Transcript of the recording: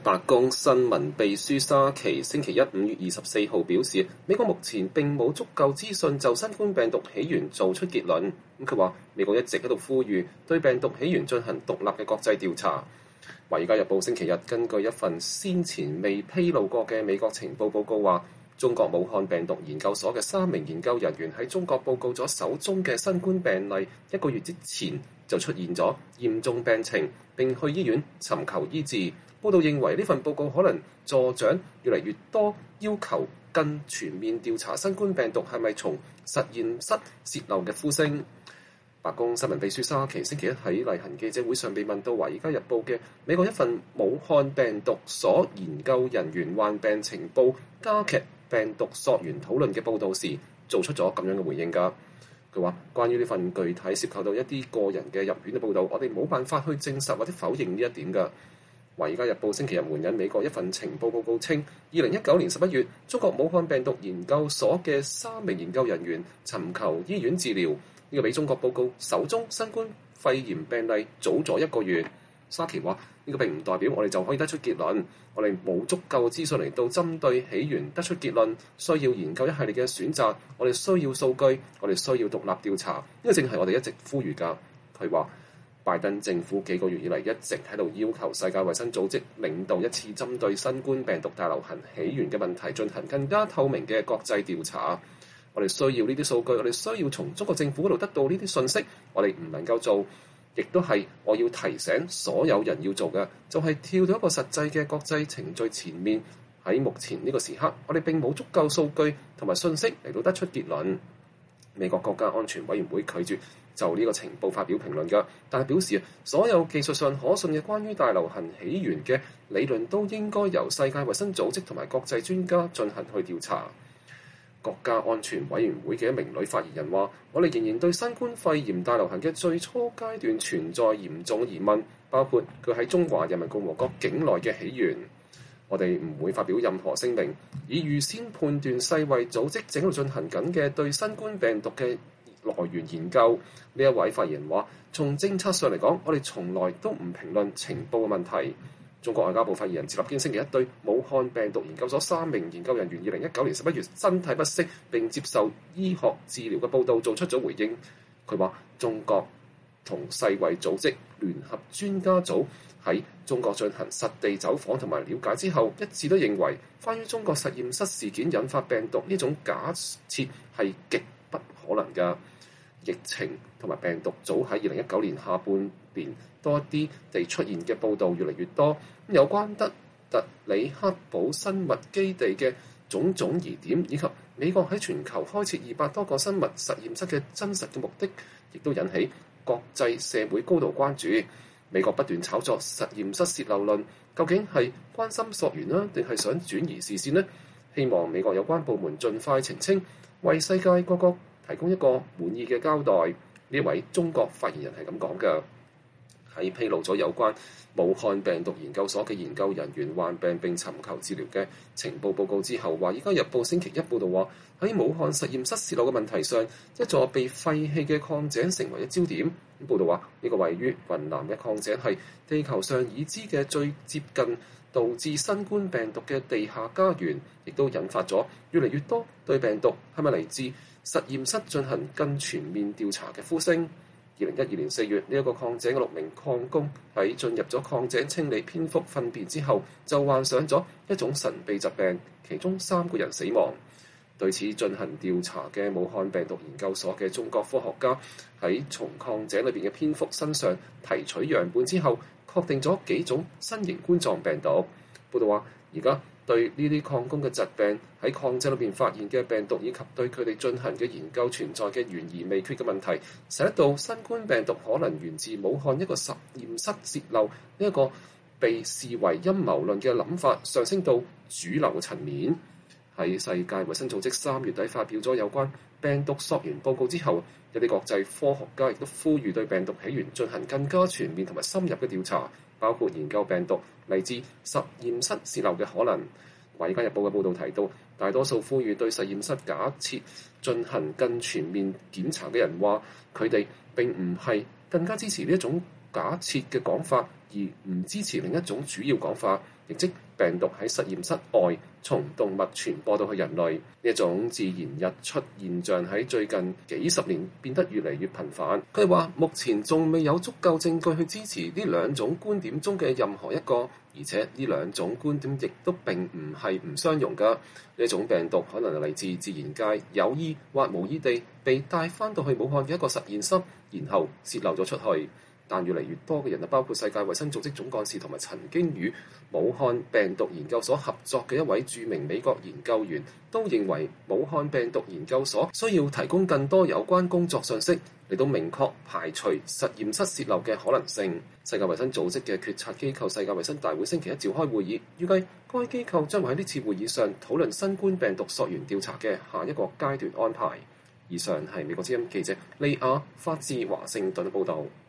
白宮新聞秘書沙奇星期一5月24號表示，美國目前並冇足夠資訊就新冠病毒起源做出結論。佢話美國一直喺度呼籲對病毒起源進行獨立嘅國際調查。《華爾街日報》星期日根據一份先前未披露過嘅美國情報報告話，中國武漢病毒研究所嘅3名研究人員喺中國報告咗首宗嘅新冠病例1個月之前就出現咗嚴重病情，並去醫院尋求醫治。報道認為呢份報告可能助長越嚟越多要求更全面調查新冠病毒係咪從實驗室洩漏嘅呼聲。白宮新聞秘書沙奇星期一喺例行記者會上被問到《華爾街日報》嘅美國一份武漢病毒所研究人員患病情報加劇病毒溯源討論嘅報導時，做出咗咁樣嘅回應㗎。佢話：關於呢份具體涉及到一啲個人嘅入院嘅報導，我哋冇辦法去證實或者否認呢一點㗎。《華爾街日報》星期日援引美國一份情報報告稱，2019年11月，中國武漢病毒研究所嘅3名研究人員尋求醫院治療，呢個比中國報告首宗新冠肺炎病例早咗1個月。沙奇話：呢個並唔代表我哋就可以得出結論，我哋冇足夠資訊嚟到針對起源得出結論，需要研究一系列嘅選擇，我哋需要數據，我哋需要獨立調查，呢個正係我哋一直呼籲㗎。佢話：拜登政府幾個月以嚟一直喺度要求世界衛生組織領導一次針對新冠病毒大流行起源嘅問題進行更加透明嘅國際調查。我哋需要呢啲數據，我哋需要從中國政府嗰度得到呢啲信息。我哋唔能夠做，亦都係我要提醒所有人要做嘅，就係跳到一個實際嘅國際程序前面。喺目前呢個時刻，我哋並冇足夠數據同埋信息嚟到得出結論。美國國家安全委員會拒絕就呢個情報發表評論㗎，但係表示所有技術上可信嘅關於大流行起源嘅理論都應該由世界衛生組織同埋國際專家進行去調查。國家安全委員會嘅一名女發言人話：我哋仍然對新冠肺炎大流行嘅最初階段存在嚴重疑問，包括佢喺中華人民共和國境內嘅起源。我哋唔會發表任何聲明，以預先判斷世衛組織正喺度進行緊嘅對新冠病毒嘅來源研究。呢一位發言人話：從政策上嚟講，我哋從來都唔評論情報嘅問題。中國外交部發言人趙立堅星期一對武漢病毒研究所3名研究人員2019年11月身體不適並接受醫學治療嘅報導做出咗回應。佢話：中國同世衛組織聯合專家組喺中國進行實地走訪同埋了解之後，一致都認為關於中國實驗室事件引發病毒呢種假設係極不可能㗎。疫情同埋病毒早喺2019年下半年多啲地出現嘅報導越嚟越多，有關德特里克堡生物基地嘅種種疑點，以及美國喺全球開設200多個生物實驗室嘅真實嘅目的，亦都引起國際社會高度關注。美國不斷炒作實驗室洩漏論，究竟係關心溯源啦，定係想轉移視線呢？希望美國有關部門盡快澄清，為世界各國提供一個滿意嘅交代。呢位中國發言人係咁講嘅。喺披露咗有關武漢病毒研究所嘅研究人員患病並尋求治療嘅情報報告之後，《華爾街日報》星期一報導話，喺武漢實驗室洩漏嘅問題上，一座被廢棄嘅礦井成為咗焦點。報導話，呢個位於雲南嘅礦井係地球上已知嘅最接近導致新冠病毒嘅地下家園，亦都引發咗越嚟越多對病毒係咪嚟自實驗室進行更全面調查嘅呼聲。2012年4月，呢一個礦井嘅6名礦工喺進入咗礦井清理蝙蝠糞便之後，就患上咗一種神秘疾病，其中3個人死亡。對此進行調查嘅武漢病毒研究所嘅中國科學家喺從礦井裏邊嘅蝙蝠身上提取樣本之後，確定咗幾種新型冠狀病毒。報道話，而家對呢啲礦工嘅疾病喺礦井裏邊發現嘅病毒，以及對佢哋進行嘅研究存在嘅懸而未決嘅問題，使得到新冠病毒可能源自武漢一個實驗室洩漏呢一個被視為陰謀論嘅諗法上升到主流嘅層面。喺世界衛生組織3月底發表咗有關病毒溯源報告之後，有啲國際科學家亦都呼籲對病毒起源進行更加全面同埋深入嘅調查，包括研究病毒嚟自實驗室洩漏嘅可能。《華爾街日報》嘅報導提到，大多數呼籲對實驗室假設進行更全面檢查嘅人話，佢哋並唔係更加支持呢一種假設嘅講法， 而唔支持另一種主要講法，亦即病毒喺實驗室外從動物傳播到去人類。呢一種自然日出現象喺最近幾十年變得越嚟越頻繁。佢哋話目前仲未有足夠證據去支持呢兩種觀點中嘅任何一個，而且呢兩種觀點亦都並唔係唔相容㗎。呢種病毒可能係嚟自自然界有意或無意地被帶翻到去武漢嘅一個實驗室，然後泄漏咗出去。但越嚟越多嘅人啊，包括世界衛生組織總幹事同埋曾經與武漢病毒研究所合作嘅一位著名美國研究員，都認為武漢病毒研究所需要提供更多有關工作信息，嚟到明確排除實驗室泄漏嘅可能性。世界衛生組織嘅決策機構世界衛生大會星期一召開會議，預計該機構將會喺呢次會議上討論新冠病毒溯源調查嘅下一個階段安排。以上係美國之音記者利亞發自華盛頓報導。